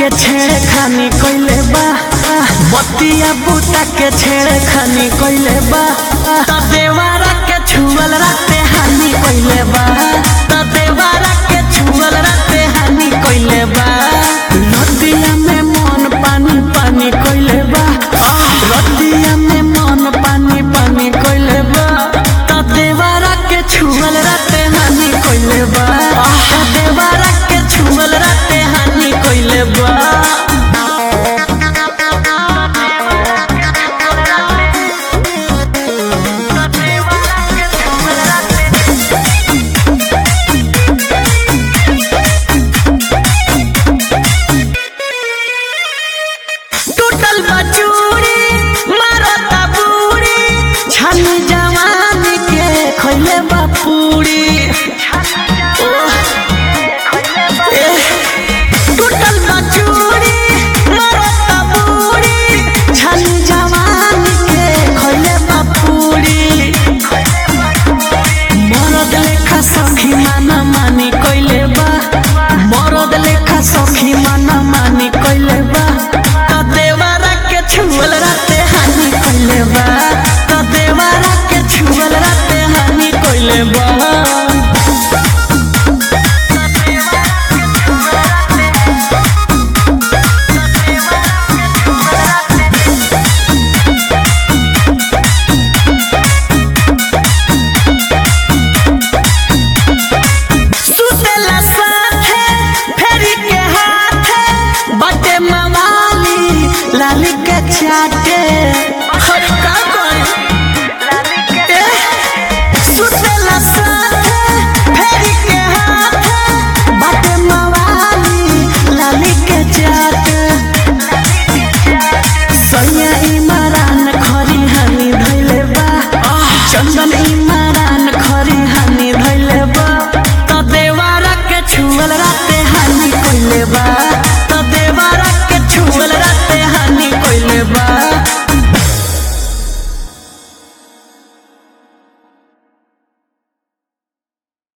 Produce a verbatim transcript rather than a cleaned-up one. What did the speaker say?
के छेड़े खानी कोइले बा, बतिया बूता के छेड़े खानी कोइले बा, त देवारा के छुअल राते हानि कोइले बा, त देवारा के छुअल राते हानि कोइले बा। रतिया में मन पानी पानी कोइले बा, रतिया में मन पानी पानी कोइले बा, त देवारा के छुअल राते हानि कोइले बा, त देवारा के छुअल राते हानि कोइले बा। टूटल बचूरी मारता बूढ़ी छानी जवानी के खोले बापूरी। टूटल बचूरी मारता बूढ़ी छानी जवानी के खोले बापूरी। मरद लेखा सखी माना मानी कोइले बा, मरद लेखा सखी माना मानी कोइले बा, त देवारा के छुअल राते हानि कोइले बा, त देवारा के छुअल राते हानि कोइले बा। सुतेला साथे फेरी के हाथे बटे मवाली लाली के चाटे।